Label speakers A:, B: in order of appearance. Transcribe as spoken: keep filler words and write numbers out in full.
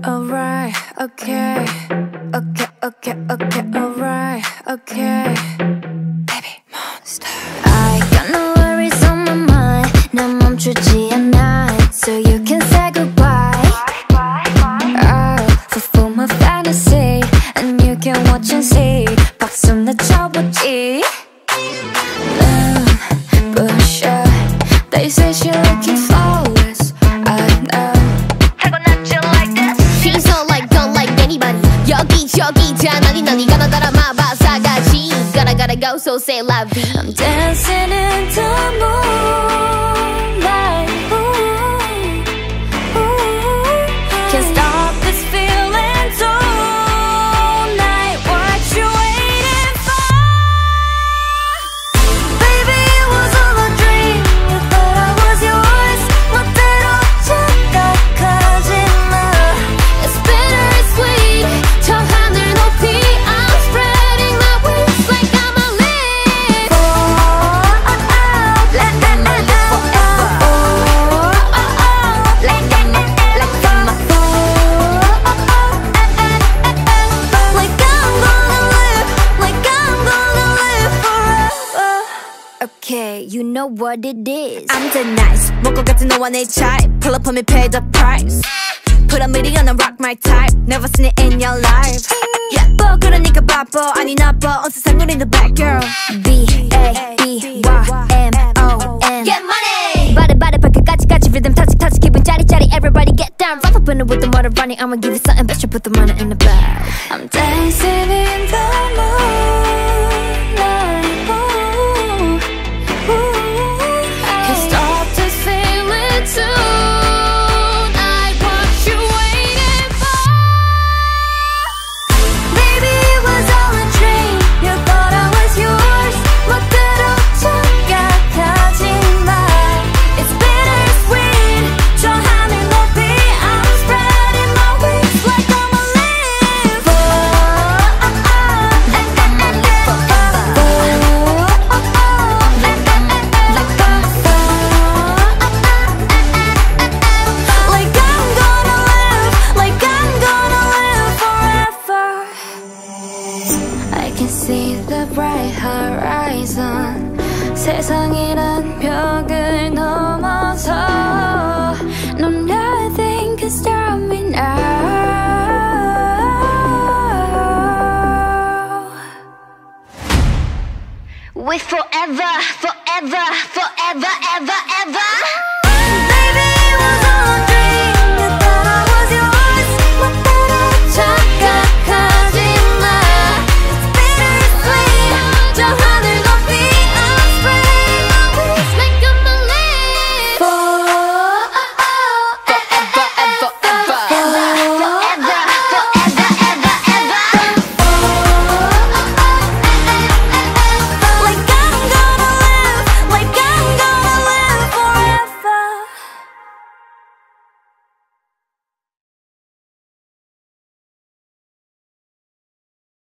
A: Alright, okay, okay, okay, okay, alright, okay. Baby monster. I got no worries on my mind. 난 멈추지 않아. So you can say goodbye. I'll fulfill my fantasy, and you can watch and see. 박수나 쳐보지. 난 부셔. They say she looking flawless. I know. 여기저기 다 난리 난리 가나 따라 마바사가지 Gotta gotta go so say la vie I'm dancing in the moonlight ooh, ooh. Can't stop this feeling tonight What you waiting for? Baby, it was all a dream You thought I was yours 멋대로 착각하지 마 It's bittersweet 저 하늘 높이 I'm spreading my wings like I'm a leaf Oh, oh, oh, like I'm a leaf forever Oh, oh, oh, like I'm a, like I'm a Oh, oh, oh, like I'm gonna live Like I'm gonna live forever Okay, you know what it is
B: I'm the nice 먹고 같은 너와 내 type Pull up on me, pay the price Put a million on rock my type Never seen it in your life Yeah, 뭐 그러니까 바빠 아니 나빠 온 세상을 in the back girl
A: B A B Y M O N
B: Get money
A: 바래 바래 발끝까지 까지 rhythm touch touch 기분 짜릿짜릿 Everybody get down Rough up in it with the motor running I'ma give you something but you put the money in the bag I'm dancing in the moonlight ooh, ooh. Can't stop this feeling tonight What you waiting for? Baby, it was all a dream You thought I was yours 멋대로 착각하지 마 It's bittersweet 저 하늘 높이 I'm spreading my wings like I'm a leaf Oh, oh, oh, like I'm a leaf forever Oh, oh, oh, like I'm a, like I'm a Like I'm gonna live Like I'm gonna live forever I can see the bright horizon 세상이란 벽을 넘어서 No, nothing can stop